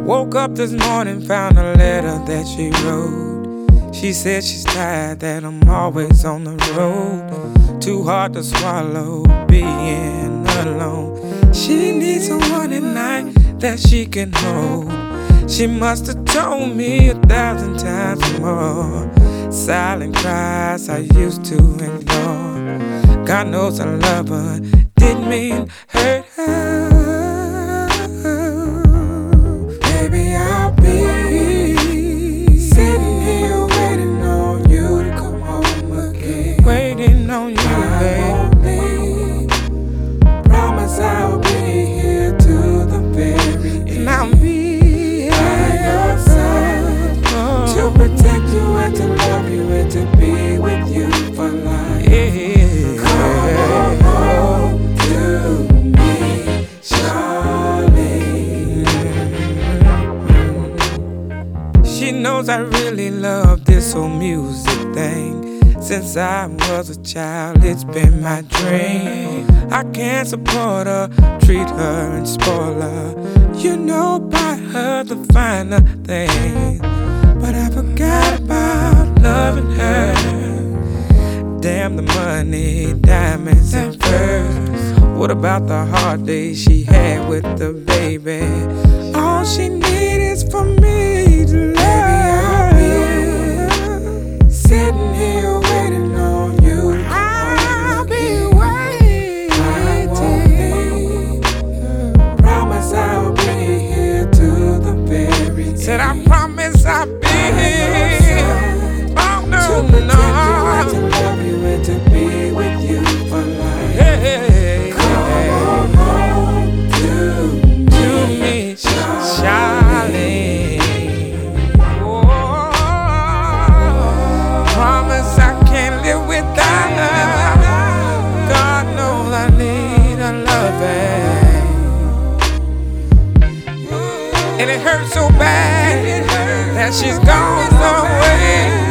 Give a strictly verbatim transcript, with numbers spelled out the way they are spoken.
Woke up this morning, found a letter that she wrote. She said she's tired, that I'm always on the road. Too hard to swallow, being alone. She needs someone at night that she can hold. She must have told me a thousand times more. Silent cries I used to ignore. God knows I love her, didn't mean hurt her. Baby, I'll be sitting here waiting on you to come home again. Waiting on you, baby. Promise I'll be here to the very end. And I'll be by your side, oh, to protect you and to love you and to be with you for life. Yeah. Come home to me, Charlie. She knows I really love this whole music thing. Since I was a child, it's been my dream. I can't support her, treat her and spoil her. You know, buy her the finer things. But I forgot about loving her. Damn the money, diamonds and furs. What about the hard days she had with the baby? All she needs is for me to love. Baby, I'll be sitting here waiting on you. I'll be waiting. I won't be. Promise I'll be here to the very end. Said I promise I'll be here. Oh no, to no. You, to love you and to be with you for life. Hey, come home to me, to me, Charlie. Oh, promise I can't live without her. God knows I need a loving, and it hurts so bad that she's gone away.